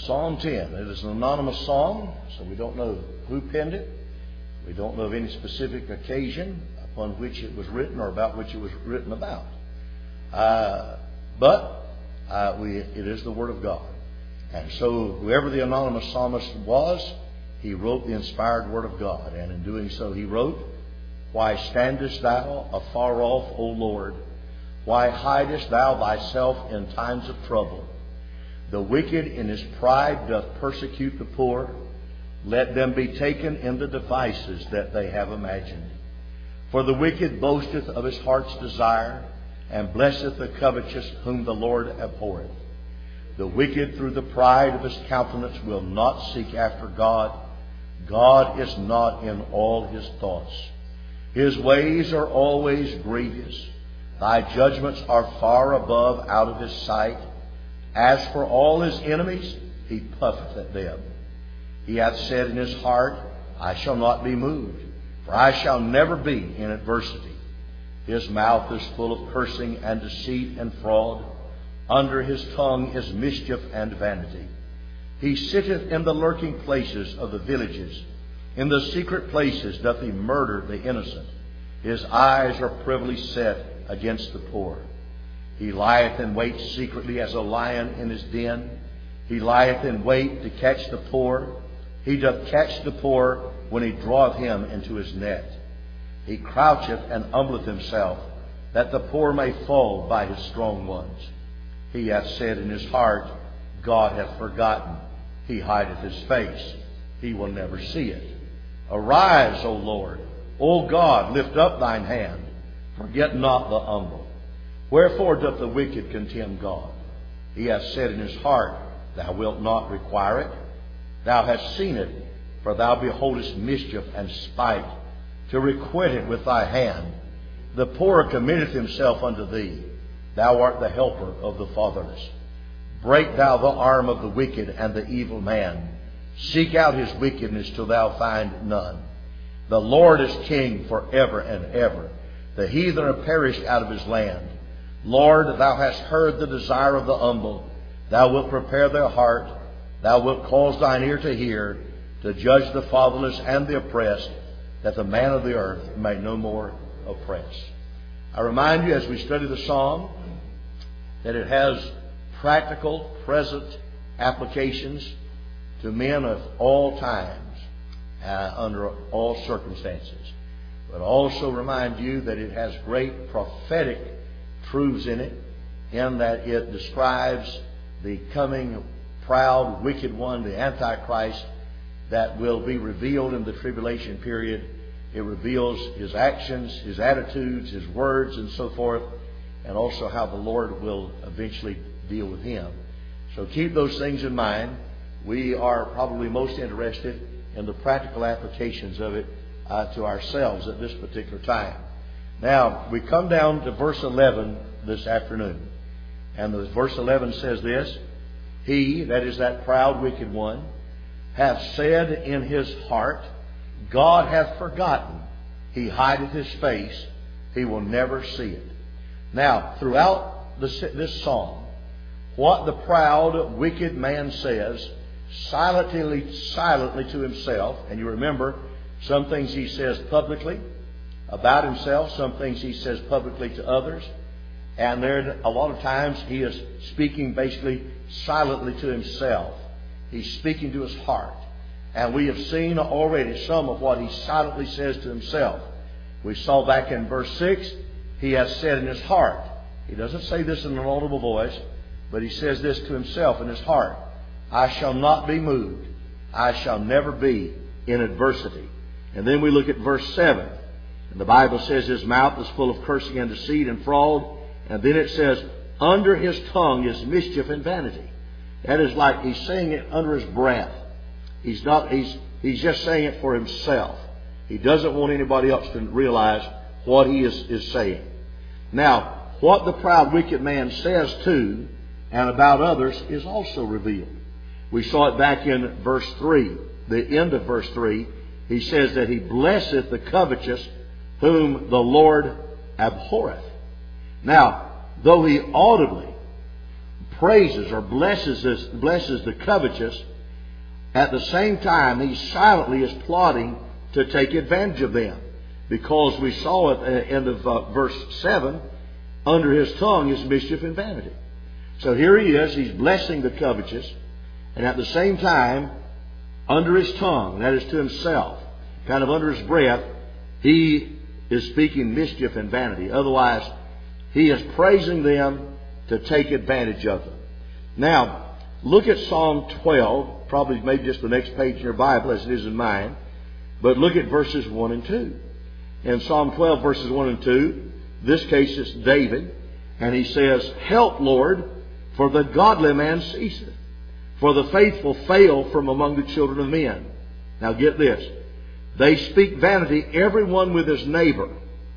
Psalm 10. It is an anonymous psalm, so we don't know who penned it. We don't know of any specific occasion upon which it was written or about which it was written about. But it is the Word of God. And so whoever the anonymous psalmist was, he wrote the inspired Word of God. And in doing so he wrote, "Why standest thou afar off, O Lord? Why hidest thou thyself in times of trouble? The wicked in his pride doth persecute the poor. Let them be taken in the devices that they have imagined. For the wicked boasteth of his heart's desire, and blesseth the covetous whom the Lord abhorreth. The wicked through the pride of his countenance will not seek after God. God is not in all his thoughts. His ways are always grievous. Thy judgments are far above out of his sight. As for all his enemies, he puffeth at them. He hath said in his heart, I shall not be moved, for I shall never be in adversity. His mouth is full of cursing and deceit and fraud. Under his tongue is mischief and vanity. He sitteth in the lurking places of the villages. In the secret places doth he murder the innocent. His eyes are privily set against the poor. He lieth in wait secretly as a lion in his den. He lieth in wait to catch the poor. He doth catch the poor when he draweth him into his net. He croucheth and humbleth himself, that the poor may fall by his strong ones. He hath said in his heart, God hath forgotten. He hideth his face. He will never see it. Arise, O Lord. O God, lift up thine hand. Forget not the humble. Wherefore doth the wicked contemn God? He hath said in his heart, Thou wilt not require it. Thou hast seen it, for thou beholdest mischief and spite, to requite it with thy hand. The poor committeth himself unto thee. Thou art the helper of the fatherless. Break thou the arm of the wicked and the evil man. Seek out his wickedness till thou find none. The Lord is king forever and ever. The heathen are perished out of his land. Lord, thou hast heard the desire of the humble. Thou wilt prepare their heart. Thou wilt cause thine ear to hear, to judge the fatherless and the oppressed, that the man of the earth may no more oppress. I remind you as we study the psalm that it has practical, present applications to men of all times, under all circumstances. But also remind you that it has great prophetic truths in it, in that it describes the coming proud, wicked one, the Antichrist, that will be revealed in the tribulation period. It reveals his actions, his attitudes, his words, and so forth, and also how the Lord will eventually deal with him. So keep those things in mind. We are probably most interested in the practical applications of it to ourselves at this particular time. Now, we come down to verse 11 this afternoon. And verse 11 says this, He, that is that proud, wicked one, hath said in his heart, God hath forgotten. He hideth his face. He will never see it. Now, throughout this psalm, what the proud, wicked man says, silently to himself, and you remember, some things he says publicly about himself, some things he says publicly to others, and there a lot of times he is speaking basically silently to himself. He's speaking to his heart. And we have seen already some of what he silently says to himself. We saw back in verse 6, he has said in his heart. He doesn't say this in an audible voice, but he says this to himself in his heart. I shall not be moved. I shall never be in adversity. And then we look at verse 7. And the Bible says his mouth is full of cursing and deceit and fraud. And then it says, under his tongue is mischief and vanity. That is like he's saying it under his breath. He's just saying it for himself. He doesn't want anybody else to realize what he is saying. Now, what the proud, wicked man says to and about others is also revealed. We saw it back in verse 3, the end of verse 3. He says that he blesseth the covetous whom the Lord abhorreth. Now, though he audibly praises or blesses the covetous, at the same time he silently is plotting to take advantage of them. Because we saw at the end of verse 7, under his tongue is mischief and vanity. So here he is, he's blessing the covetous, and at the same time, under his tongue, that is to himself, kind of under his breath, he is speaking mischief and vanity. Otherwise, he is praising them to take advantage of them. Now, look at Psalm 12, probably maybe just the next page in your Bible as it is in mine, but look at verses 1 and 2. In Psalm 12, verses 1 and 2, this case is David, and he says, "Help, Lord, for the godly man ceaseth, for the faithful fail from among the children of men." Now get this. "They speak vanity, every one with his neighbor.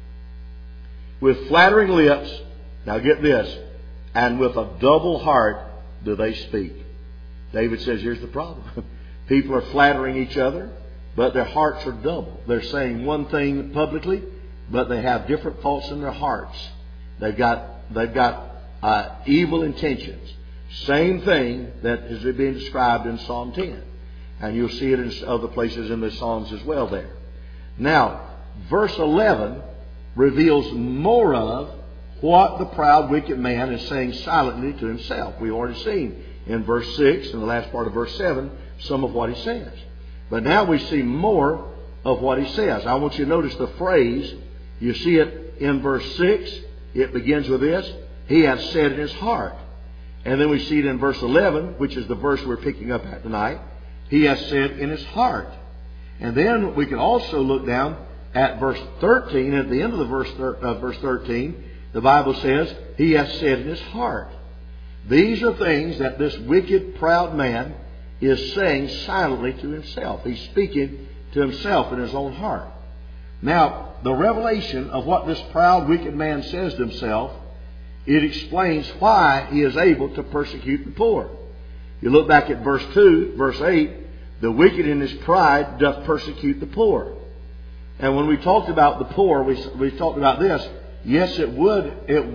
With flattering lips," now get this, "and with a double heart do they speak." David says, here's the problem. People are flattering each other, but their hearts are double. They're saying one thing publicly, but they have different thoughts in their hearts. They've got evil intentions. Same thing that is being described in Psalm 10. And you'll see it in other places in the Psalms as well there. Now, verse 11 reveals more of what the proud, wicked man is saying silently to himself. We've already seen in verse 6 and the last part of verse 7 some of what he says. But now we see more of what he says. I want you to notice the phrase. You see it in verse 6. It begins with this: "He hath said in his heart." And then we see it in verse 11, which is the verse we're picking up at tonight. "He hath said in his heart." And then we can also look down at verse 13. At the end of the verse 13, the Bible says, "He hath said in his heart." These are things that this wicked, proud man is saying silently to himself. He's speaking to himself in his own heart. Now, the revelation of what this proud, wicked man says to himself, it explains why he is able to persecute the poor. You look back at verse 2, verse 8, "The wicked in his pride doth persecute the poor." And when we talked about the poor, we talked about this. Yes, it would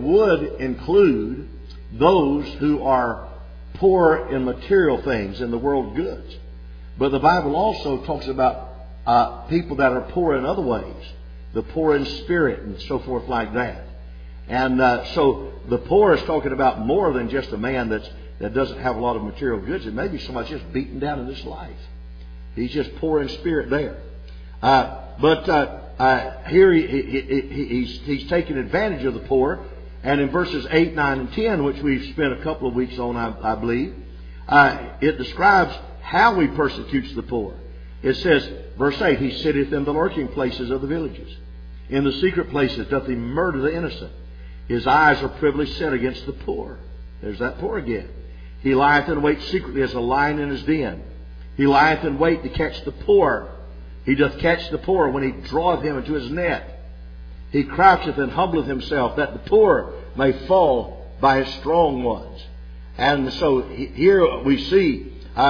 include those who are poor in material things, in the world goods. But the Bible also talks about people that are poor in other ways. The poor in spirit and so forth like that. And so the poor is talking about more than just a man that doesn't have a lot of material goods. It may be somebody just beaten down in this life. He's just poor in spirit there. But here he's taking advantage of the poor. And in verses 8, 9, and 10, which we've spent a couple of weeks on, I believe, it describes how he persecutes the poor. It says, verse 8, "He sitteth in the lurking places of the villages. In the secret places doth he murder the innocent. His eyes are privily set against the poor." There's that poor again. "He lieth in wait secretly as a lion in his den. He lieth in wait to catch the poor. He doth catch the poor when he draweth him into his net. He croucheth and humbleth himself, that the poor may fall by his strong ones." And so here we see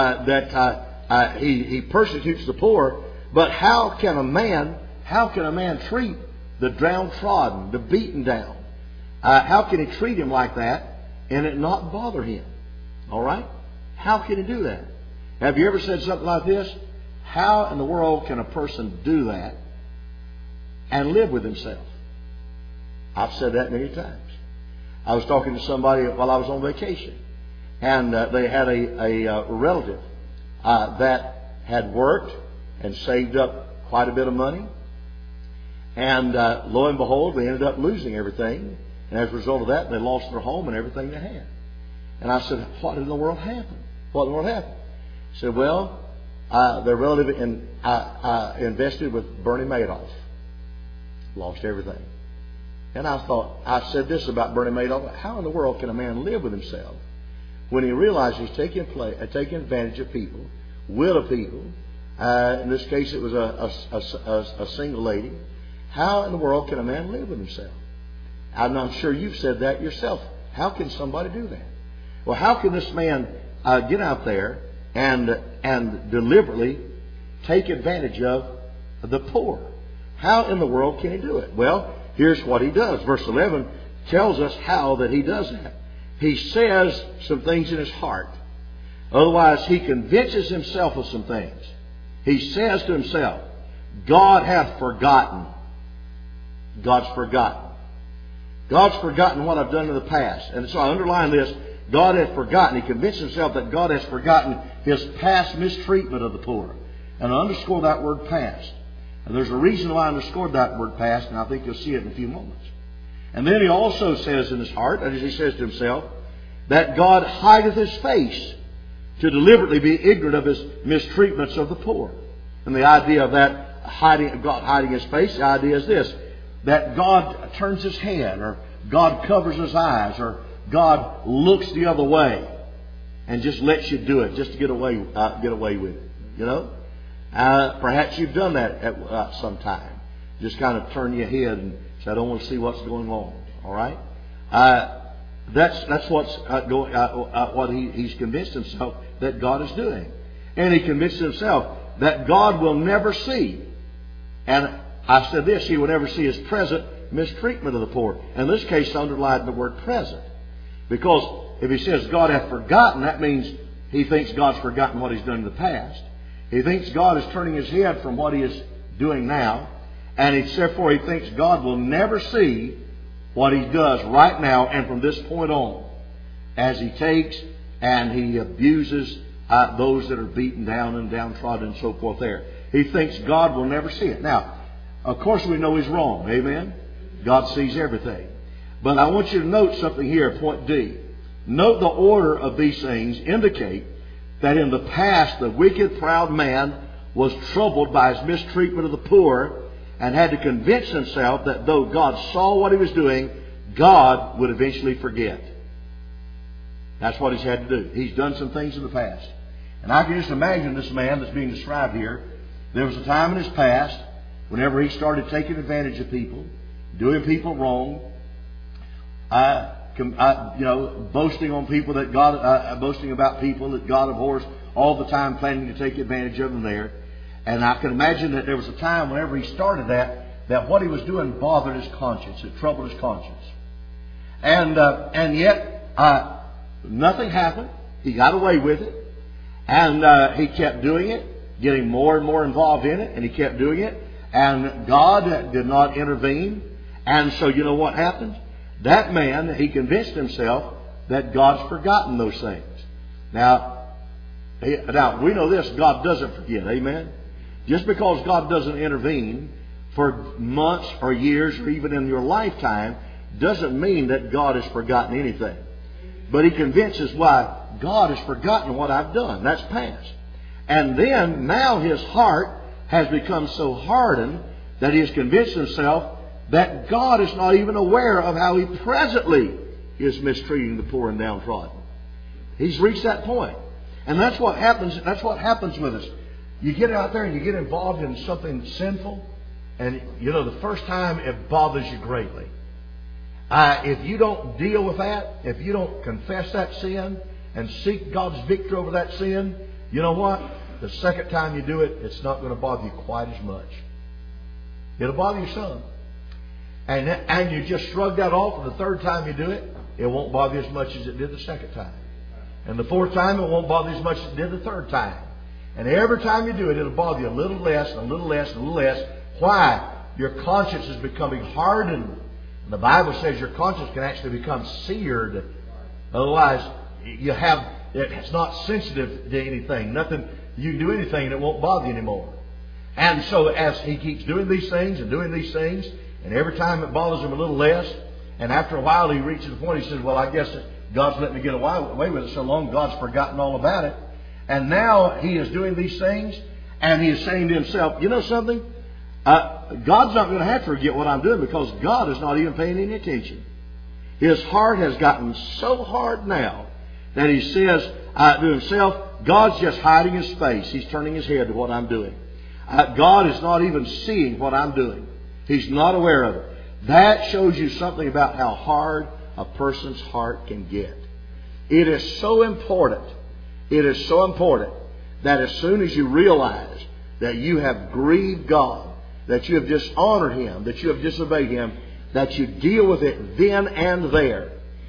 that he persecutes the poor. But how can a man treat the downtrodden, the beaten down? How can he treat him like that and it not bother him? All right? How can he do that? Have you ever said something like this? How in the world can a person do that and live with himself? I've said that many times. I was talking to somebody while I was on vacation, and they had a relative that had worked and saved up quite a bit of money, and lo and behold, they ended up losing everything, and as a result of that, they lost their home and everything they had. And I said, "What in the world happened? What in the world happened?" He said, "Well, their relative invested with Bernie Madoff, lost everything." And I said this about Bernie Madoff: how in the world can a man live with himself when he realizes he's taking advantage of people, will of people? In this case, it was a single lady. How in the world can a man live with himself? I'm sure you've said that yourself. How can somebody do that? Well, how can this man get out there and deliberately take advantage of the poor? How in the world can he do it? Well, here's what he does. Verse 11 tells us how that he does that. he says some things in his heart. Otherwise, he convinces himself of some things. He says to himself, God hath forgotten. God's forgotten. God's forgotten what I've done in the past. And so I underline this. God hath forgotten. He convinced himself that God has forgotten his past mistreatment of the poor. And I underscore that word past. And there's a reason why I underscored that word past, and I think you'll see it in a few moments. And then he also says in his heart, as he says to himself, that God hideth his face to deliberately be ignorant of his mistreatments of the poor. And the idea of that God hiding his face, the idea is this, that God turns his head, or God covers his eyes, or God looks the other way and just lets you do it just to get away with it. You know? Perhaps you've done that at some time. Just kind of turn your head and say, I don't want to see what's going on. All right? That's what he's convinced himself that God is doing. And he convinced himself that God will never see. And I said this, he will never see his present mistreatment of the poor. In this case, I underlined the word present. Because if he says God hath forgotten, that means he thinks God's forgotten what he's done in the past. He thinks God is turning his head from what he is doing now. And therefore he thinks God will never see what he does right now and from this point on, as he takes and he abuses those that are beaten down and downtrodden and so forth there. He thinks God will never see it. Now, of course we know he's wrong. Amen? God sees everything. But I want you to note something here, point D. Note the order of these things indicate that in the past the wicked, proud man was troubled by his mistreatment of the poor and had to convince himself that though God saw what he was doing, God would eventually forget. That's what he's had to do. He's done some things in the past. And I can just imagine this man that's being described here. There was a time in his past whenever he started taking advantage of people, doing people wrong, boasting on people that God, boasting about people that God abhors, all the time planning to take advantage of them there. And I can imagine that there was a time whenever he started that what he was doing bothered his conscience. It troubled his conscience. And yet, nothing happened. He got away with it. And he kept doing it, getting more and more involved in it, and he kept doing it. And God did not intervene. And so you know what happened? That man, he convinced himself that God's forgotten those things. Now we know this, God doesn't forget. Amen? Just because God doesn't intervene for months or years or even in your lifetime doesn't mean that God has forgotten anything. But he convinces why God has forgotten what I've done. That's past. And then now his heart has become so hardened that he has convinced himself that God is not even aware of how he presently is mistreating the poor and downtrodden. He's reached that point. And that's what happens. That's what happens with us. You get out there and you get involved in something sinful, and you know the first time it bothers you greatly. If you don't deal with that, if you don't confess that sin and seek God's victory over that sin, you know what? The second time you do it, it's not going to bother you quite as much. It'll bother you some. And you just shrug that off, and the third time you do it, it won't bother you as much as it did the second time. And the fourth time, it won't bother you as much as it did the third time. And every time you do it, it'll bother you a little less, and a little less, and a little less. Why? Your conscience is becoming hardened. And the Bible says your conscience can actually become seared. Otherwise, it's not sensitive to anything. Nothing, you can do anything and it won't bother you anymore. And so as he keeps doing these things and doing these things, and every time it bothers him a little less, and after a while he reaches the point, he says, well, I guess God's let me get away with it so long, God's forgotten all about it. And now he is doing these things, and he is saying to himself, you know something? God's not going to have to forget what I'm doing because God is not even paying any attention. His heart has gotten so hard now that he says to himself, God's just hiding his face. He's turning his head to what I'm doing. God is not even seeing what I'm doing. He's not aware of it. That shows you something about how hard a person's heart can get. It is so important. It is so important that as soon as you realize that you have grieved God, that you have dishonored Him, that you have disobeyed Him, that you deal with it then and there.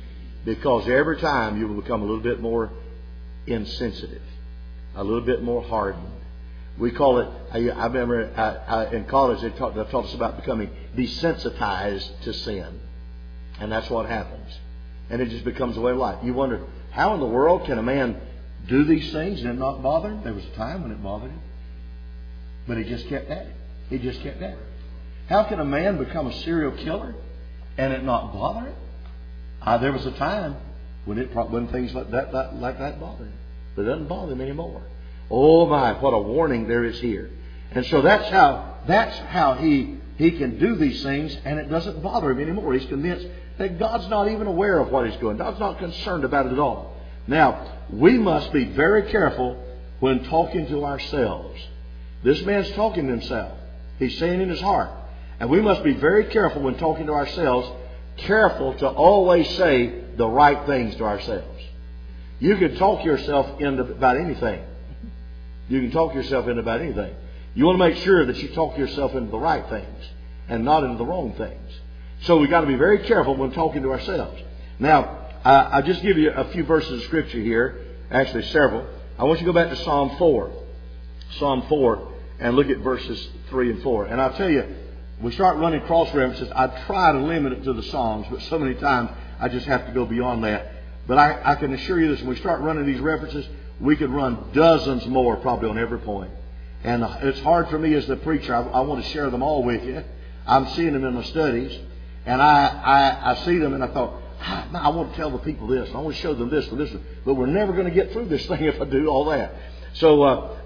Because every time you will become a little bit more insensitive, a little bit more hardened. We call it, I remember in college they taught us about becoming desensitized to sin. And that's what happens. And it just becomes a way of life. You wonder, how in the world can a man do these things and it not bother him? There was a time when it bothered him. But he just kept at it. He just kept at it. How can a man become a serial killer and it not bother him? There was a time when things like that bothered him. But it doesn't bother him anymore. Oh my, what a warning there is here. And so that's how he can do these things and it doesn't bother him anymore. He's convinced that God's not even aware of what he's doing. God's not concerned about it at all. Now, we must be very careful when talking to ourselves. This man's talking to himself. He's saying in his heart. And we must be very careful when talking to ourselves, careful to always say the right things to ourselves. You can talk yourself into about anything. You can talk yourself into about anything. You want to make sure that you talk yourself into the right things and not into the wrong things. So we've got to be very careful when talking to ourselves. Now, I'll just give you a few verses of Scripture here. Actually, several. I want you to go back to Psalm 4. Psalm 4 and look at verses 3 and 4. And I'll tell you, we start running cross references. I try to limit it to the Psalms, but so many times I just have to go beyond that. But I can assure you this, when we start running these references, we could run dozens more probably on every point. And it's hard for me as the preacher. I want to share them all with you. I'm seeing them in my studies. And I see them and I thought, I want to tell the people this. I want to show them this and this. But we're never going to get through this thing if I do all that. So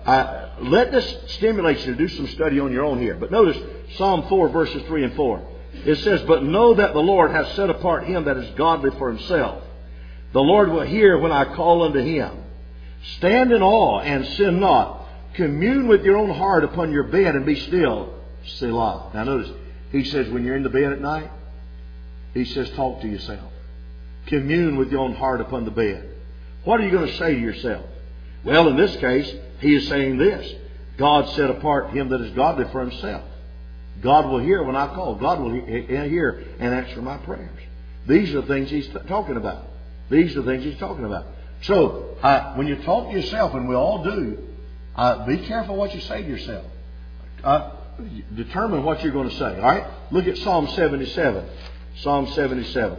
let this stimulate you to do some study on your own here. But notice Psalm 4 verses 3 and 4. It says, "But know that the Lord has set apart him that is godly for himself. The Lord will hear when I call unto him. Stand in awe and sin not. Commune with your own heart upon your bed and be still. Selah." Now notice, he says when you're in the bed at night, he says talk to yourself. Commune with your own heart upon the bed. What are you going to say to yourself? Well, in this case, he is saying this. God set apart him that is godly for himself. God will hear when I call. God will hear and answer my prayers. These are the things he's talking about. These are the things he's talking about. So, when you talk to yourself, and we all do, be careful what you say to yourself. Determine what you're going to say. All right? Look at Psalm 77. Psalm 77.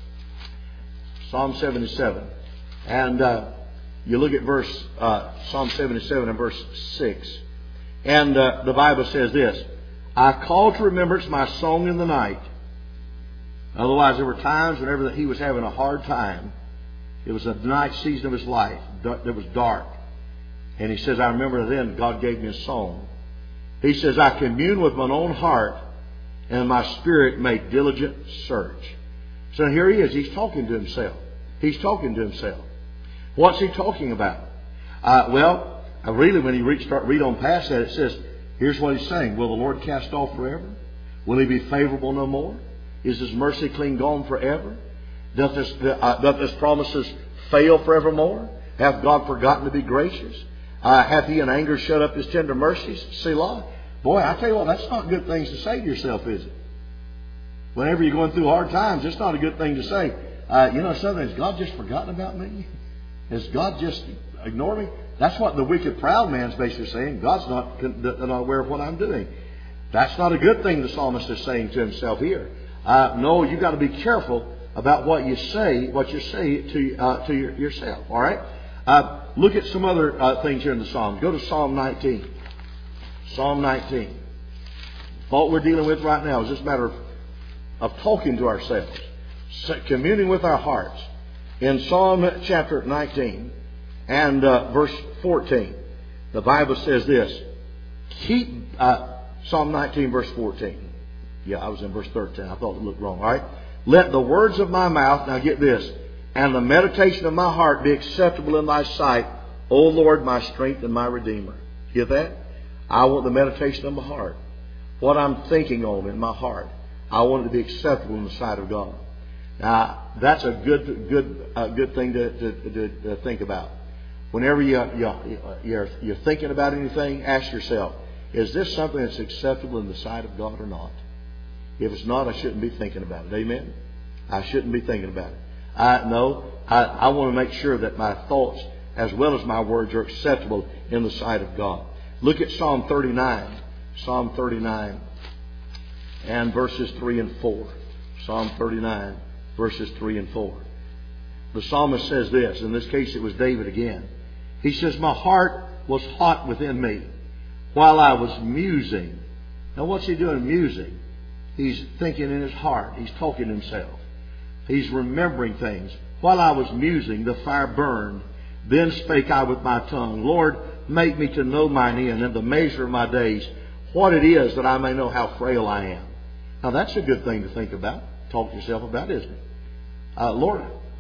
Psalm 77. And you look at Psalm 77 and verse 6. And the Bible says this, "I call to remembrance my song in the night." Otherwise, there were times whenever he was having a hard time. It was a night season of his life that was dark. And he says, I remember then God gave me a song. He says, "I commune with mine own heart, and my spirit made diligent search." So here he is. He's talking to himself. He's talking to himself. What's he talking about? Really, when you read on past that, it says, here's what he's saying. Will the Lord cast off forever? Will he be favorable no more? Is his mercy clean gone forever? Doth his promises fail forevermore? Hath God forgotten to be gracious? Hath he in anger shut up his tender mercies? Selah. Boy, I tell you what, that's not good things to say to yourself, is it? Whenever you're going through hard times, it's not a good thing to say. Something, has God just forgotten about me? Has God just ignored me? That's what the wicked, proud man's basically saying. God's not aware of what I'm doing. That's not a good thing the psalmist is saying to himself here. No, you've got to be careful about what you say to yourself. All right? Look at some other things here in the Psalms. Go to Psalm 19. Psalm 19. What we're dealing with right now is this matter of talking to ourselves, communing with our hearts. In Psalm chapter 19 and verse 14, the Bible says this. Psalm 19 verse 14. Yeah, I was in verse 13. I thought it looked wrong. All right. "Let the words of my mouth," now get this, "and the meditation of my heart be acceptable in thy sight, O Lord, my strength and my Redeemer." Get that? I want the meditation of my heart. What I'm thinking on in my heart, I want it to be acceptable in the sight of God. Now, that's a good thing to think about. Whenever you're thinking about anything, ask yourself, is this something that's acceptable in the sight of God or not? If it's not, I shouldn't be thinking about it. Amen? I shouldn't be thinking about it. I want to make sure that my thoughts as well as my words are acceptable in the sight of God. Look at Psalm 39. Psalm 39 and verses 3 and 4. Psalm 39, verses 3 and 4. The psalmist says this. In this case, it was David again. He says, my heart was hot within me while I was musing. Now, what's he doing musing? He's thinking in his heart. He's talking to himself. He's remembering things. While I was musing, the fire burned. Then spake I with my tongue, Lord, make me to know mine end and the measure of my days, what it is that I may know how frail I am. Now, that's a good thing to think about. Talk to yourself about, isn't it? Lord,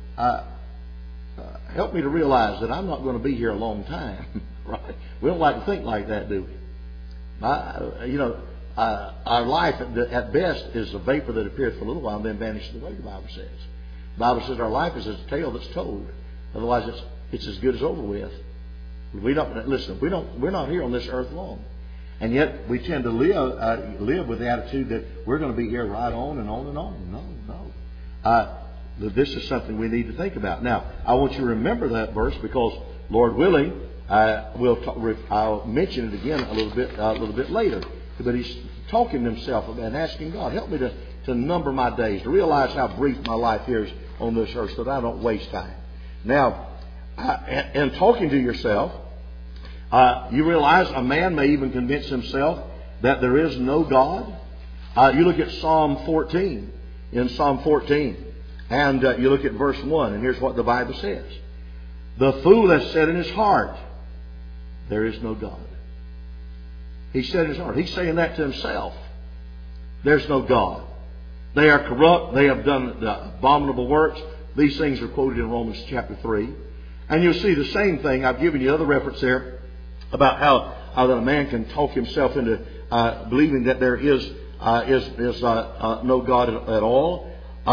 help me to realize that I'm not going to be here a long time. Right? We don't like to think like that, do we? Our life at best is a vapor that appears for a little while and then vanishes away, the Bible says. The Bible says our life is a tale that's told. Otherwise, it's as good as over with. We're not here on this earth long. And yet we tend to live with the attitude that we're going to be here right on and on and on. No. This is something we need to think about. Now, I want you to remember that verse because, Lord willing, I'll mention it again a little bit later. But he's talking to himself and asking God, help me to number my days, to realize how brief my life is on this earth so that I don't waste time. Now, in talking to yourself, you realize a man may even convince himself that there is no God. You look at Psalm 14. In Psalm 14, and you look at verse 1, and here's what the Bible says. The fool has said in his heart, there is no God. He said in his heart. He's saying that to himself. There's no God. They are corrupt. They have done the abominable works. These things are quoted in Romans chapter 3. And you'll see the same thing. I've given you another reference there about how that a man can talk himself into believing that there is no God at all.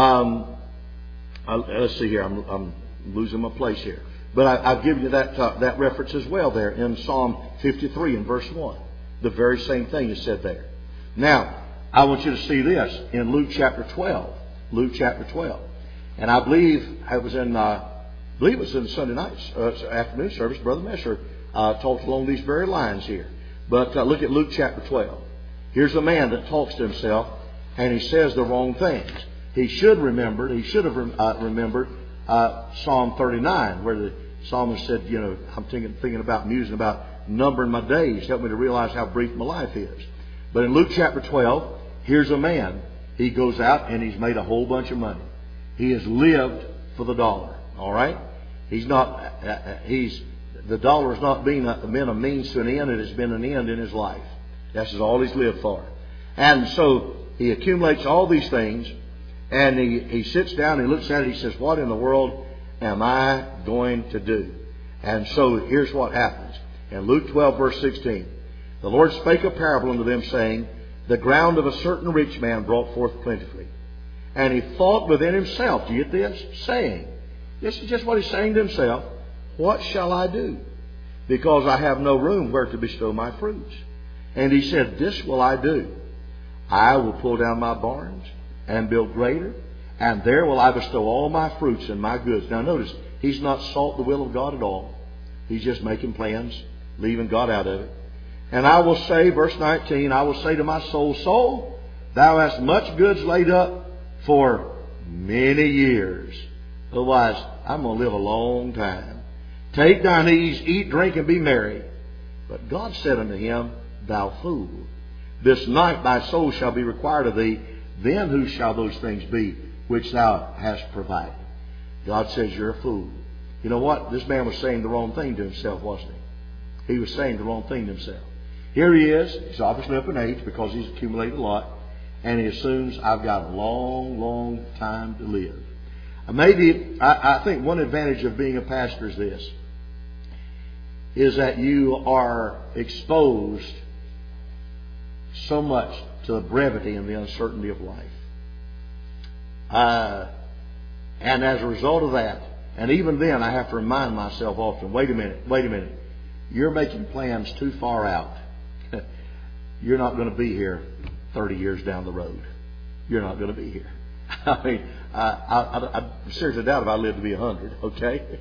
Let's see here. I'm losing my place here. But I've given you that reference as well there in Psalm 53 and verse 1. The very same thing is said there. Now, I want you to see this in Luke chapter 12. Luke chapter 12. And I believe it was in Sunday night's afternoon service. Brother Messer talked along these very lines here. But look at Luke chapter 12. Here's a man that talks to himself and he says the wrong things. He should have remembered Psalm 39 where the psalmist said, I'm thinking about musing about numbering my days. Help me to realize how brief my life is. But in Luke chapter 12, here's a man. He goes out and he's made a whole bunch of money. He has lived for the dollar. All right? The dollar has not been a means to an end. It has been an end in his life. That's all he's lived for. And so he accumulates all these things and he sits down and he looks at it. He says, what in the world am I going to do? And so here's what happens. In Luke 12 verse 16, the Lord spake a parable unto them saying, the ground of a certain rich man brought forth plentifully. And he thought within himself, do you get this? Saying, this is just what he's saying to himself, what shall I do? Because I have no room where to bestow my fruits. And he said, this will I do. I will pull down my barns and build greater, and there will I bestow all my fruits and my goods. Now notice, he's not sought the will of God at all. He's just making plans, leaving God out of it. And I will say, verse 19, I will say to my soul, soul, thou hast much goods laid up for many years. Otherwise, I'm going to live a long time. Take thine ease, eat, drink, and be merry. But God said unto him, thou fool, this night thy soul shall be required of thee. Then whose shall those things be which thou hast provided? God says you're a fool. You know what? This man was saying the wrong thing to himself, wasn't he? He was saying the wrong thing to himself. Here he is. He's obviously up in age because he's accumulated a lot. And he assumes I've got a long, long time to live. I think one advantage of being a pastor is this. Is that you are exposed so much to the brevity and the uncertainty of life. And as a result of that, and even then I have to remind myself often, wait a minute. You're making plans too far out. You're not going to be here 30 years down the road. You're not going to be here. I mean, I seriously doubt if I live to be 100. Okay,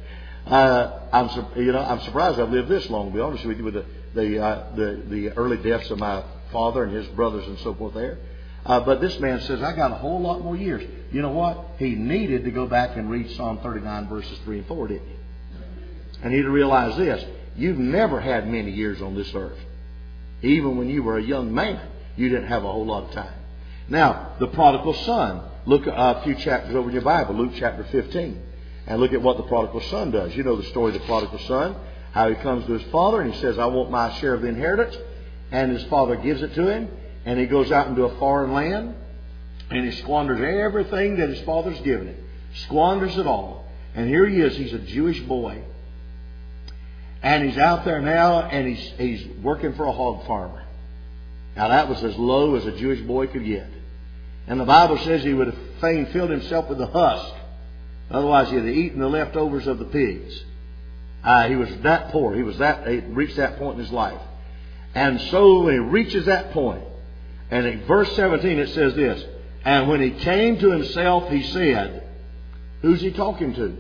I'm surprised I've lived this long. To be honest with you, with the early deaths of my father and his brothers and so forth there. But this man says, I got a whole lot more years. You know what? He needed to go back and read Psalm 39 verses 3 and 4, didn't he? And he to realize this: you've never had many years on this earth. Even when you were a young man, you didn't have a whole lot of time. Now, the prodigal son. Look a few chapters over in your Bible, Luke chapter 15. And look at what the prodigal son does. You know the story of the prodigal son. How he comes to his father and he says, I want my share of the inheritance. And his father gives it to him. And he goes out into a foreign land. And he squanders everything that his father's given him. Squanders it all. And here he is. He's a Jewish boy. And he's out there now and he's working for a hog farmer. Now that was as low as a Jewish boy could get. And the Bible says he would have fain filled himself with the husk. Otherwise he'd have eaten the leftovers of the pigs. He was that poor. He reached that point in his life. And so when he reaches that point, and in verse 17 it says this, and when he came to himself, he said, who's he talking to?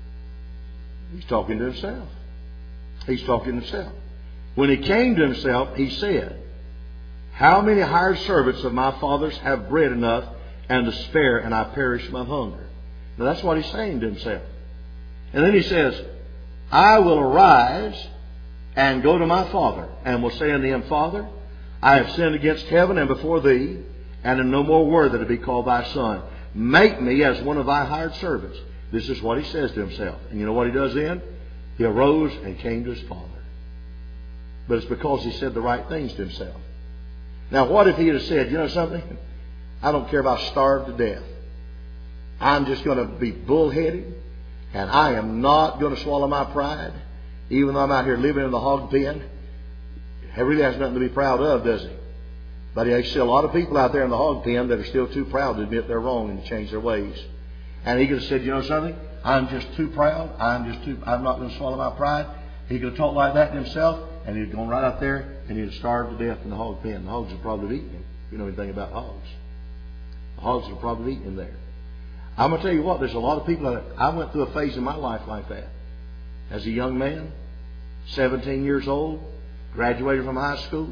He's talking to himself. He's talking to himself. When he came to himself, he said, how many hired servants of my father's have bread enough and to spare, and I perish of hunger? Now that's what he's saying to himself. And then he says, I will arise and go to my father, and will say unto him, Father, I have sinned against heaven and before thee, and am no more worthy to be called thy son. Make me as one of thy hired servants. This is what he says to himself. And you know what he does then? He arose and came to his father. But it's because he said the right things to himself. Now, what if he had said, you know something? I don't care if I starve to death. I'm just going to be bullheaded, and I am not going to swallow my pride, even though I'm out here living in the hog pen. He really has nothing to be proud of, does he? But there's still a lot of people out there in the hog pen that are still too proud to admit they're wrong and to change their ways. And he could have said, you know something? I'm just too proud. I'm not going to swallow my pride. He could have talked like that to himself, and he'd gone right out there and he'd have starved to death in the hog pen. The hogs would probably have eaten him. If you know anything about hogs. The hogs would probably have eaten him there. I'm going to tell you what, there's a lot of people that I went through a phase in my life like that. As a young man, 17 years old, graduated from high school.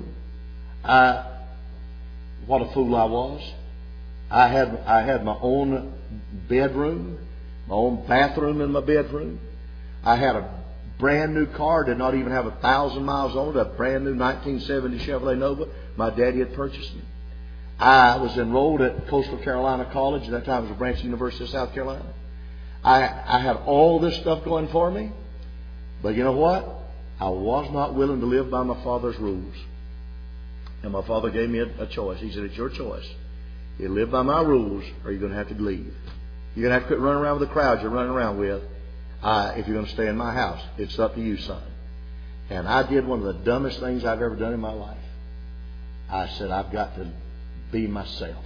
What a fool I was. I had my own bedroom, my own bathroom in my bedroom. I had a brand new car, did not even have 1,000 miles on it, a brand new 1970 Chevrolet Nova. My daddy had purchased me. I was enrolled at Coastal Carolina College. At that time it was a branch of the University of South Carolina. I had all this stuff going for me. But you know what? I was not willing to live by my father's rules. And my father gave me a choice. He said, it's your choice. You live by my rules or you're going to have to leave. You're going to have to quit running around with the crowd you're running around with if you're going to stay in my house. It's up to you, son. And I did one of the dumbest things I've ever done in my life. I said, I've got to be myself.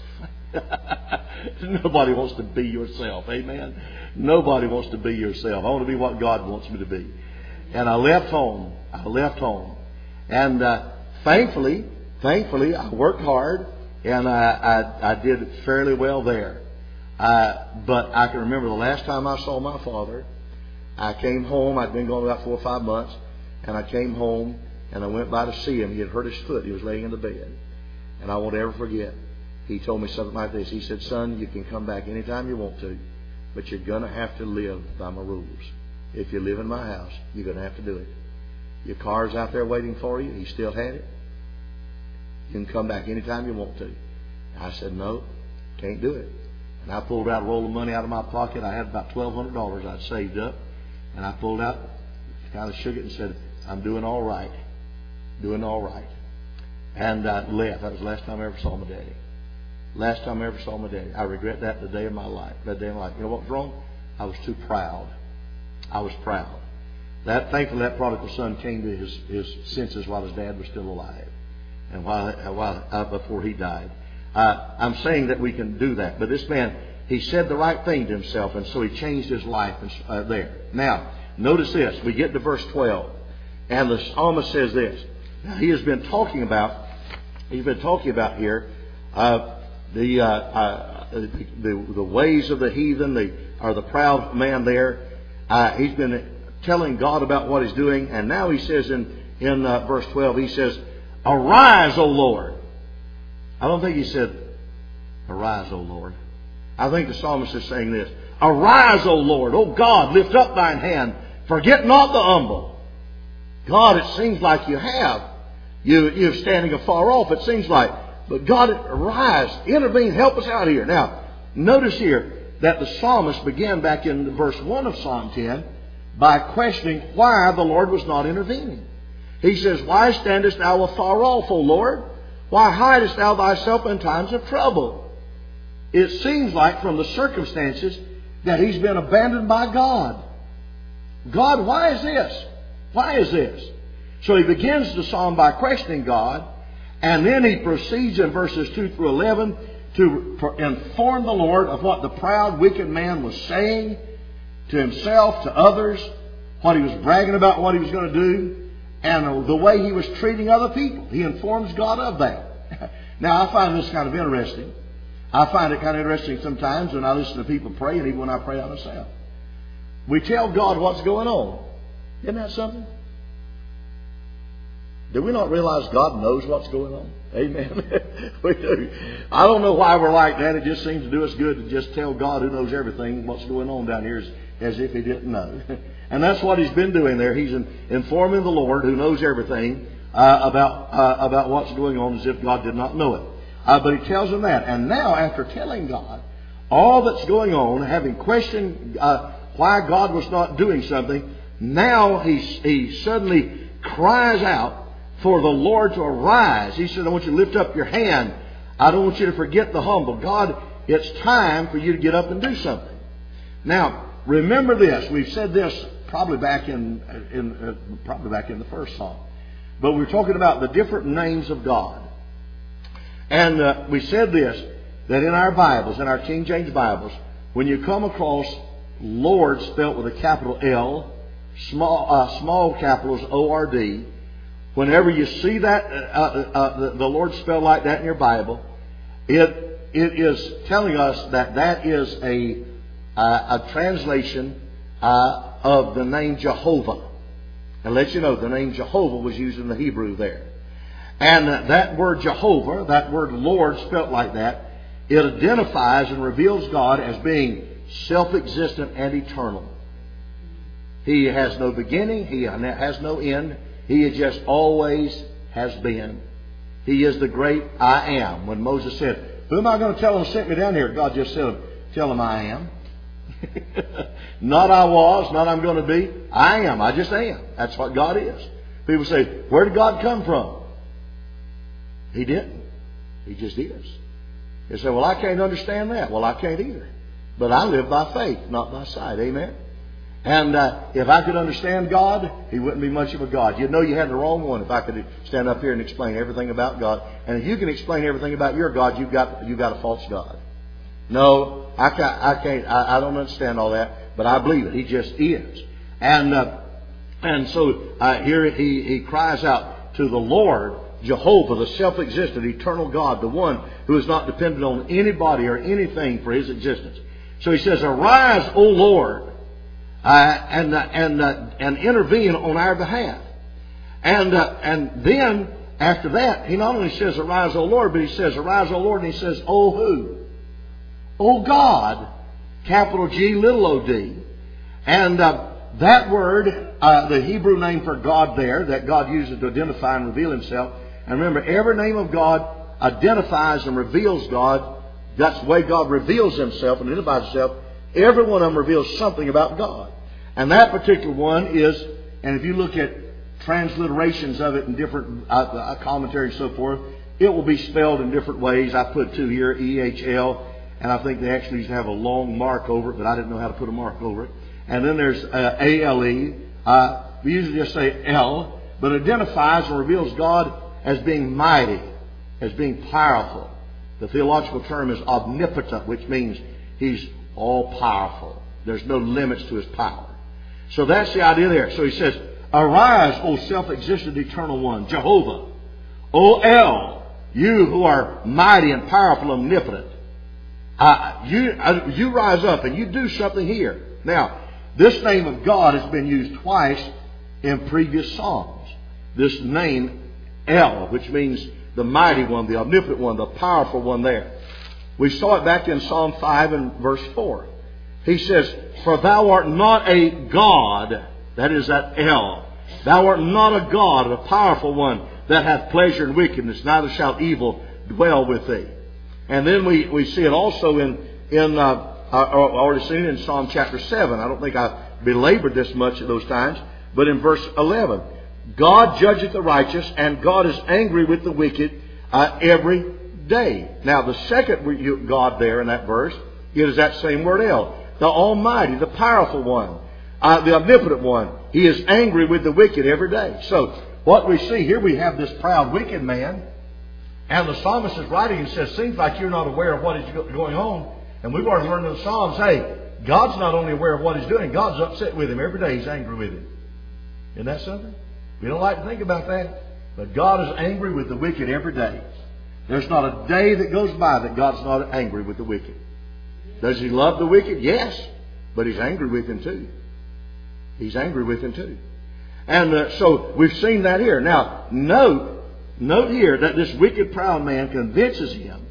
Nobody wants to be yourself. Amen? Nobody wants to be yourself. I want to be what God wants me to be. And I left home. And thankfully, I worked hard. And I did fairly well there. But I can remember the last time I saw my father, I came home. I'd been gone about 4 or 5 months. And I came home and I went by to see him. He had hurt his foot. He was laying in the bed. And I won't ever forget. He told me something like this. He said, son, you can come back anytime you want to, but you're going to have to live by my rules. If you live in my house, you're going to have to do it. Your car's out there waiting for you. He still had it. You can come back anytime you want to. I said, no, can't do it. And I pulled out a roll of money out of my pocket. I had about $1,200 I'd saved up. And I pulled out, kind of shook it and said, I'm doing all right. Doing all right. And I left. That was the last time I ever saw my daddy. Last time I ever saw my daddy. I regret that the day of my life. That day of my life. You know what was wrong? I was too proud. I was proud. Thankfully, that prodigal son came to his senses while his dad was still alive. And before he died. I'm saying that we can do that. But this man, he said the right thing to himself, and so he changed his life there. Now, notice this. We get to verse 12. And the psalmist says this. Now, he's been talking about here, the ways of the heathen, the proud man there. He's been telling God about what he's doing. And now he says in verse 12, he says, "Arise, O Lord." I don't think he said, "Arise, O Lord." I think the psalmist is saying this: "Arise, O Lord, O God, lift up thine hand. Forget not the humble." God, it seems like you have. You're standing afar off, it seems like. But God, arise, intervene, help us out here. Now, notice here that the psalmist began back in verse 1 of Psalm 10 by questioning why the Lord was not intervening. He says, "Why standest thou afar off, O Lord? Why hidest thou thyself in times of trouble?" It seems like from the circumstances that he's been abandoned by God. God, why is this? Why is this? So he begins the psalm by questioning God, and then he proceeds in verses 2 through 11 to inform the Lord of what the proud, wicked man was saying to himself, to others, what he was bragging about, what he was going to do, and the way he was treating other people. He informs God of that. Now, I find this kind of interesting. I find it kind of interesting sometimes when I listen to people pray, and even when I pray out myself. We tell God what's going on. Isn't that something? Do we not realize God knows what's going on? Amen. We do. I don't know why we're like that. It just seems to do us good to just tell God, who knows everything, what's going on down here as if He didn't know. And that's what He's been doing there. He's informing the Lord, who knows everything, about what's going on, as if God did not know it. But He tells him that. And now, after telling God all that's going on, having questioned why God was not doing something, now he suddenly cries out for the Lord to arise. He said, "I want you to lift up your hand. I don't want you to forget the humble." God, it's time for you to get up and do something. Now, remember this. We've said this probably back in the first psalm. But we're talking about the different names of God. And we said this, that in our Bibles, in our King James Bibles, when you come across Lord spelt with a capital L, small capitals O-R-D, whenever you see that the Lord spelled like that in your Bible, it is telling us that is a translation of the name Jehovah. And let you know, the name Jehovah was used in the Hebrew there. And that word Jehovah, that word Lord spelt like that, it identifies and reveals God as being self-existent and eternal. He has no beginning. He has no end. He just always has been. He is the great I am. When Moses said, "Who am I going to tell him sent me down here?" God just said, "Tell him I am." Not I was, not I'm going to be. I am. I just am. That's what God is. People say, "Where did God come from?" He didn't. He just is. They say, "Well, I can't understand that." Well, I can't either. But I live by faith, not by sight. Amen? And if I could understand God, He wouldn't be much of a God. You'd know you had the wrong one if I could stand up here and explain everything about God. And if you can explain everything about your God, you've got a false God. No, I can't. I don't understand all that, but I believe it. He just is. And so here he cries out to the Lord, Jehovah, the self-existent, eternal God, the one who is not dependent on anybody or anything for His existence. So he says, "Arise, O Lord, and intervene on our behalf." And then after that, he not only says, "Arise, O Lord," but he says, "Arise, O Lord," and he says, "O who? O God," capital G, little o-d. And that word, the Hebrew name for God there, that God uses to identify and reveal Himself. And remember, every name of God identifies and reveals God. That's the way God reveals Himself and identifies Himself. Every one of them reveals something about God. And that particular one is, and if you look at transliterations of it in different commentaries and so forth, it will be spelled in different ways. I put two here, E-H-L, and I think they actually have a long mark over it, but I didn't know how to put a mark over it. And then there's A-L-E. We usually just say L, but identifies and reveals God as being mighty, as being powerful. The theological term is omnipotent, which means He's all-powerful. There's no limits to His power. So that's the idea there. So he says, "Arise, O self-existent eternal one, Jehovah. O El, you who are mighty and powerful, omnipotent." You rise up and you do something here. Now, this name of God has been used twice in previous Psalms. This name, El, which means the mighty one, the omnipotent one, the powerful one there. We saw it back in Psalm 5 and verse 4. He says, for thou art not a God, that is that El. Thou art not a God, a powerful one, that hath pleasure in wickedness, neither shall evil dwell with thee. And then we see it also I've already seen it in Psalm chapter 7. I don't think I belabored this much at those times. But in verse 11, God judgeth the righteous, and God is angry with the wicked every day. Now, the second God there in that verse is that same word El. The Almighty, the powerful one, the omnipotent one. He is angry with the wicked every day. So, what we see here, we have this proud, wicked man. And the psalmist is writing and says, seems like you're not aware of what is going on. And we've already learned in the Psalms, hey, God's not only aware of what he's doing, God's upset with him. Every day he's angry with him. Isn't that something? We don't like to think about that. But God is angry with the wicked every day. There's not a day that goes by that God's not angry with the wicked. Does he love the wicked? Yes. But he's angry with him too. He's angry with him too. And so we've seen that here. Now, note here that this wicked, proud man convinces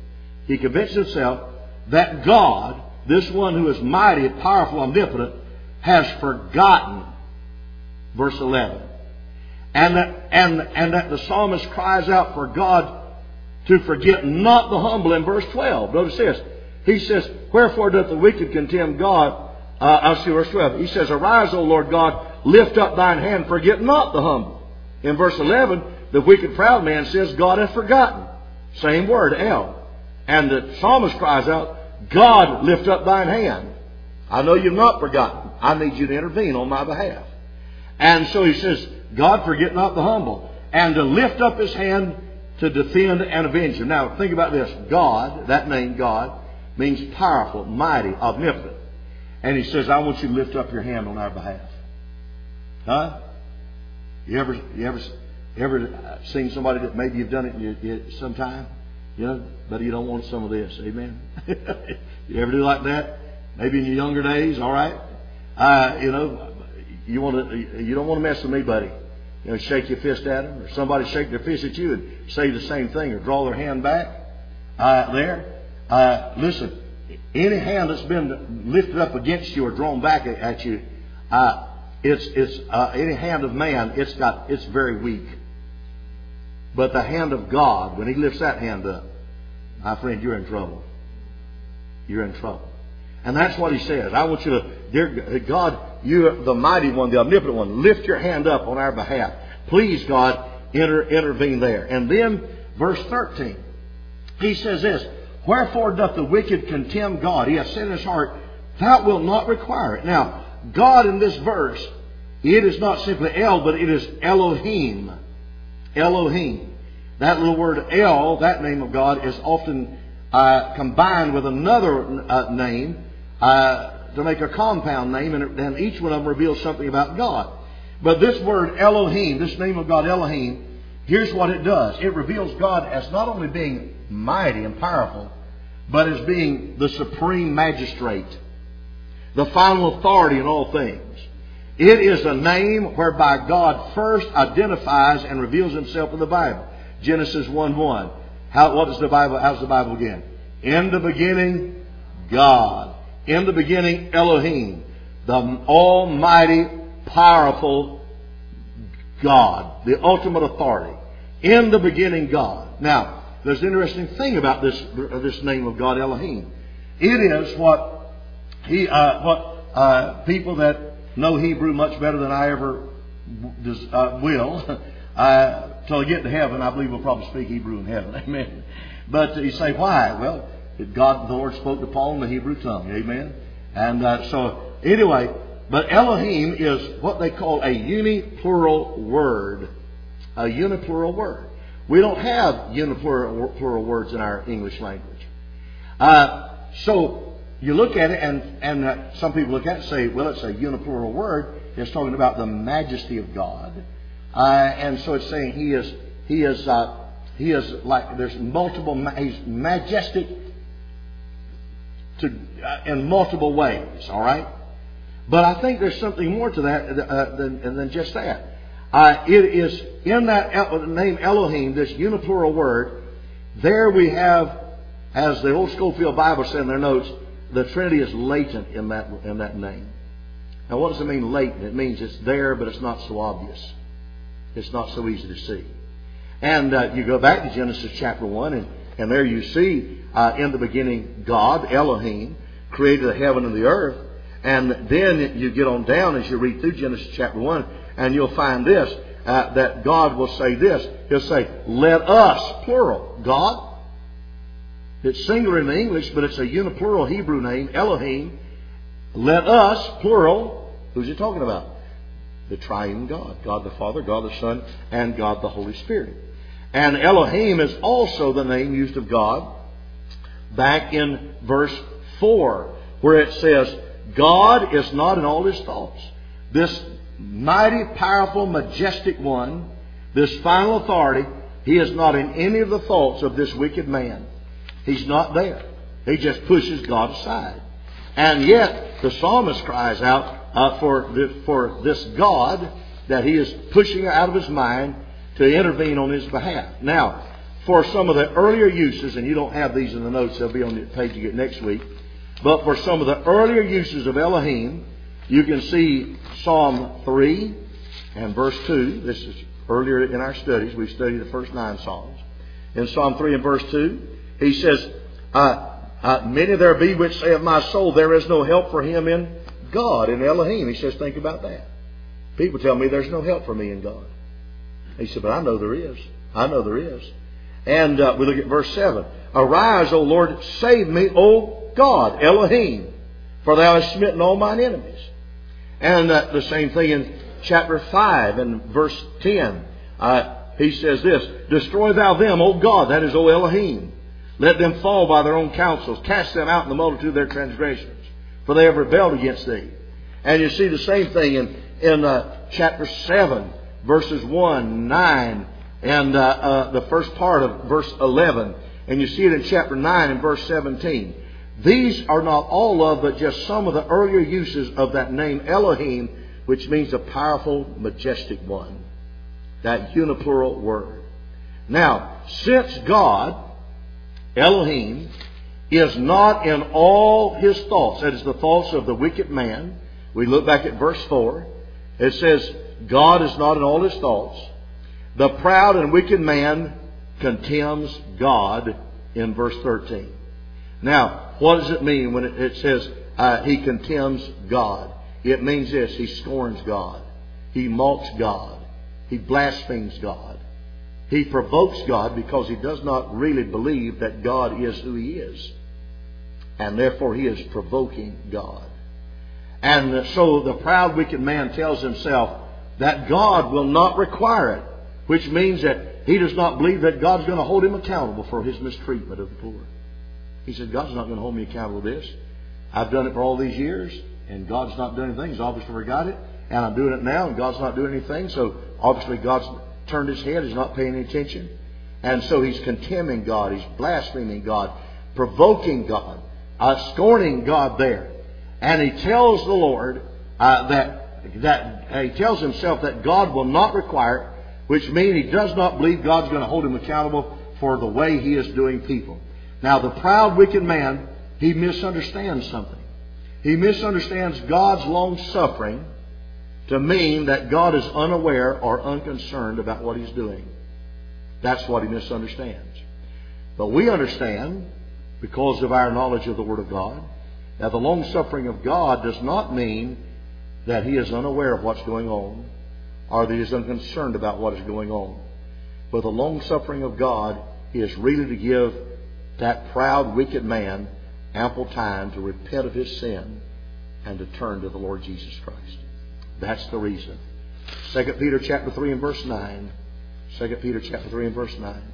himself that God, this one who is mighty, powerful, omnipotent, has forgotten. Verse 11. And that the psalmist cries out for God to forget not the humble in verse 12. Notice this. He says, wherefore doth the wicked contemn God? Verse 12. He says, arise, O Lord God, lift up thine hand, forget not the humble. In verse 11, the wicked proud man says, God hath forgotten. Same word, El. And the psalmist cries out, God, lift up thine hand. I know you've not forgotten. I need you to intervene on my behalf. And so he says, God, forget not the humble. And to lift up his hand to defend and avenge him. Now, think about this. God, that name God, means powerful, mighty, omnipotent. And he says, I want you to lift up your hand on our behalf. Huh? You ever seen somebody that maybe you've done it sometime? You know, but you don't want some of this. Amen? You ever do like that? Maybe in your younger days, all right? You don't want to mess with me, buddy. You know, shake your fist at them, or somebody shake their fist at you and say the same thing, or draw their hand back. Listen, any hand that's been lifted up against you or drawn back at you, it's any hand of man. It's very weak. But the hand of God, when He lifts that hand up, my friend, you're in trouble. You're in trouble. And that's what He says. I want you to, dear God, you're the mighty one, the omnipotent one. Lift your hand up on our behalf. Please, God, intervene there. And then, verse 13, he says this, wherefore doth the wicked contemn God? He hath said in his heart, thou wilt not require it. Now, God in this verse, it is not simply El, but it is Elohim. Elohim. That little word El, that name of God, is often combined with another name to make a compound name, and each one of them reveals something about God. But this word Elohim, this name of God Elohim, here's what it does. It reveals God as not only being mighty and powerful, but as being the supreme magistrate, the final authority in all things. It is a name whereby God first identifies and reveals Himself in the Bible. Genesis 1:1. How's the Bible begin? In the beginning, God. In the beginning, Elohim. The almighty, powerful God. The ultimate authority. In the beginning, God. Now, there's an interesting thing about this name of God, Elohim. It is what people that know Hebrew much better than I ever will. Till I get to heaven, I believe we'll probably speak Hebrew in heaven. Amen. But you say, why? Well, God, the Lord spoke to Paul in the Hebrew tongue. Amen. And so, anyway, but Elohim is what they call a uniplural word. A uniplural word. We don't have uniplural words in our English language. So, you look at it, and some people look at it and say, well, it's a uniplural word. It's talking about the majesty of God. And so it's saying He is like, there's multiple, He's majestic in multiple ways, all right? But I think there's something more to that than just that. It is in that name Elohim, this uniplural word, there we have, as the old Schofield Bible said in their notes, the Trinity is latent in that name. Now what does it mean latent? It means it's there, but it's not so obvious. It's not so easy to see. And you go back to Genesis chapter 1, and there you see in the beginning God, Elohim, created the heaven and the earth. And then you get on down as you read through Genesis chapter 1, and you'll find this, that God will say this. He'll say, let us, plural, God. It's singular in the English, but it's a uniplural Hebrew name, Elohim. Let us, plural. Who's he talking about? The triune God. God the Father, God the Son, and God the Holy Spirit. And Elohim is also the name used of God back in verse 4, where it says, God is not in all His thoughts. This mighty, powerful, majestic one, this final authority, He is not in any of the thoughts of this wicked man. He's not there. He just pushes God aside. And yet, the psalmist cries out for this God that he is pushing out of his mind to intervene on his behalf. Now, for some of the earlier uses, and you don't have these in the notes, they'll be on the page you get next week. But for some of the earlier uses of Elohim, you can see Psalm 3 and verse 2. This is earlier in our studies. We studied the first 9 Psalms. In Psalm 3 and verse 2, he says, many there be which say of my soul, there is no help for him in God, in Elohim. He says, think about that. People tell me there's no help for me in God. He said, but I know there is. I know there is. And we look at verse 7. Arise, O Lord, save me, O God, Elohim, for thou hast smitten all mine enemies. And the same thing in chapter 5 and verse 10. He says this, destroy thou them, O God, that is, O Elohim. Let them fall by their own counsels. Cast them out in the multitude of their transgressions, for they have rebelled against thee. And you see the same thing in chapter 7, verses 1, 9, and the first part of verse 11. And you see it in chapter 9 and verse 17. These are not all of, but just some of the earlier uses of that name Elohim, which means a powerful, majestic one. That uniplural word. Now, since God, Elohim, is not in all His thoughts, that is the thoughts of the wicked man, we look back at verse 4, it says, God is not in all His thoughts. The proud and wicked man contemns God in verse 13. Now, what does it mean when it says he contemns God? It means this, he scorns God. He mocks God. He blasphemes God. He provokes God because he does not really believe that God is who He is. And therefore he is provoking God. And so the proud wicked man tells himself that God will not require it, which means that he does not believe that God's going to hold him accountable for his mistreatment of the poor. He said, God's not going to hold me accountable for this. I've done it for all these years, and God's not doing anything. He's obviously forgot it. And I'm doing it now, and God's not doing anything. So obviously God's turned His head. He's not paying any attention. And so he's contemning God. He's blaspheming God, provoking God, scorning God there. And he tells the Lord that he tells himself that God will not require it, which means he does not believe God's going to hold him accountable for the way he is doing people. Now, the proud, wicked man, he misunderstands something. He misunderstands God's long-suffering to mean that God is unaware or unconcerned about what He's doing. That's what he misunderstands. But we understand, because of our knowledge of the Word of God, that the long-suffering of God does not mean that He is unaware of what's going on or that He is unconcerned about what is going on. But the long-suffering of God is really to give that proud, wicked man ample time to repent of his sin and to turn to the Lord Jesus Christ. That's the reason. 2 Peter chapter 3 and verse 9. 2 Peter chapter 3 and verse 9.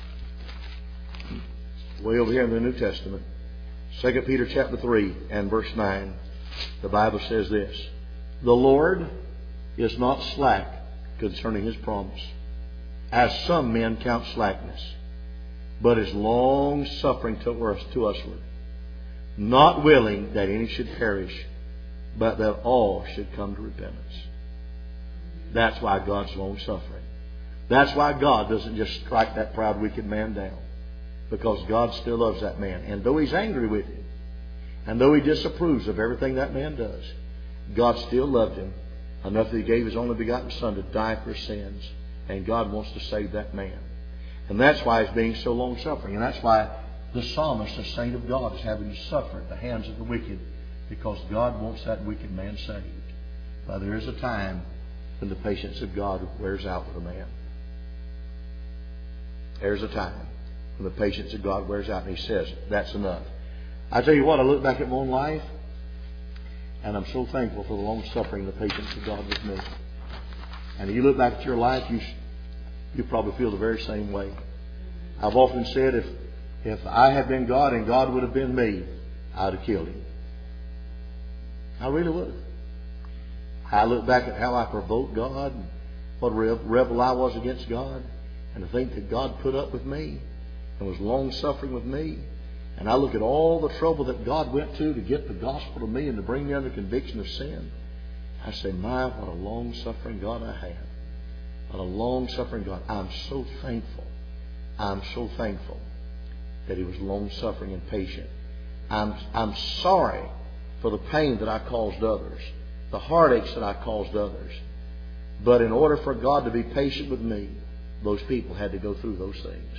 Way over here in the New Testament. 2 Peter chapter 3 and verse 9. The Bible says this. The Lord is not slack concerning His promise, as some men count slackness, but is long-suffering to usward, not willing that any should perish, but that all should come to repentance. That's why God's long-suffering. That's why God doesn't just strike that proud, wicked man down. Because God still loves that man. And though He's angry with him, and though He disapproves of everything that man does, God still loved him enough that He gave His only begotten Son to die for his sins. And God wants to save that man. And that's why He's being so long-suffering. And that's why the psalmist, the saint of God, is having to suffer at the hands of the wicked, because God wants that wicked man saved. But there is a time when the patience of God wears out with a man. There's a time when the patience of God wears out, and He says, that's enough. I tell you what, I look back at my own life, and I'm so thankful for the long suffering and the patience of God with me. And if you look back at your life, you probably feel the very same way. I've often said, if I had been God and God would have been me, I'd have killed Him. I really would have. I look back at how I provoked God, and what a rebel I was against God, and to think that God put up with me and was long-suffering with me. And I look at all the trouble that God went to get the gospel to me and to bring me under conviction of sin. I say, my, what a long-suffering God I have. What a long-suffering God. I'm so thankful. I'm so thankful that He was long-suffering and patient. I'm sorry for the pain that I caused others, the heartaches that I caused others. But in order for God to be patient with me, those people had to go through those things.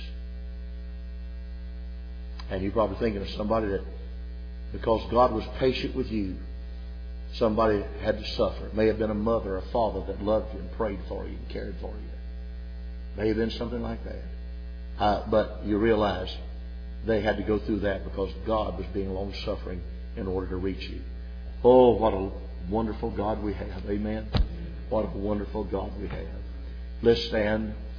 And you're probably thinking of somebody that, because God was patient with you, somebody had to suffer. It may have been a mother or a father that loved you and prayed for you and cared for you. It may have been something like that. But you realize they had to go through that because God was being long-suffering in order to reach you. Oh, what a wonderful God we have. Amen. What a wonderful God we have. Let's stand.